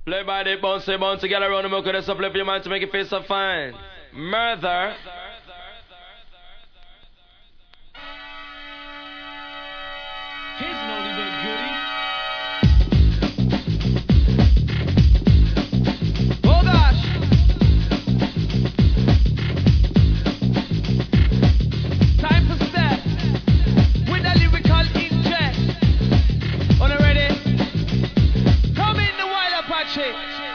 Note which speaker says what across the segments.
Speaker 1: Play by the bouncy, bouncy, get around the milk, and flip your mind to make it feel so fine. Murder.
Speaker 2: Here's an oldie but goodie. Oh gosh! Time for step with a lyrical interest. On the ready? Come in the wild Apache.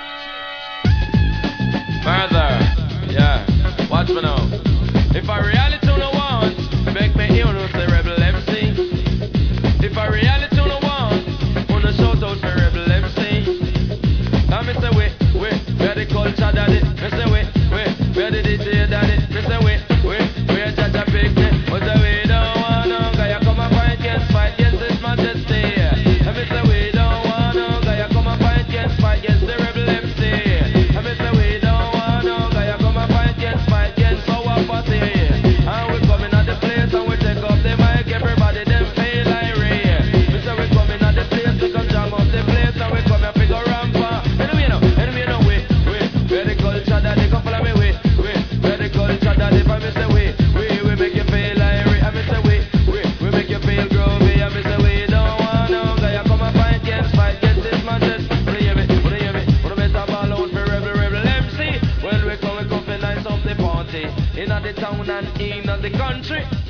Speaker 1: Murder. Yeah. Watch me now. If I reality no want, make me hear no say rebel MC. If I reality no want, wanna shout out for rebel MC. Now me say where the culture daddy. Me say where the DJ daddy. Me say where Jaja pick me. But say we don't want no guy come and fight against His Majesty. And me say we don't want no guy come and fight against the rebel MC. And me say we don't want no guy come and fight against our party. And we coming at the place and we take up the mic. Everybody them feel like rain. We say we coming at the place, we come jam up the place and we come and figure rampa. Anyway no, where the culture that they come follow me where the culture that they find me say we make you feel like rain. And me say we make you feel groovy. And me say we don't want no guy come and fight against His Majesty. Wanna hear me? Wanna better ball out for rebel MC. When we come to nice up the party in the town and in the country.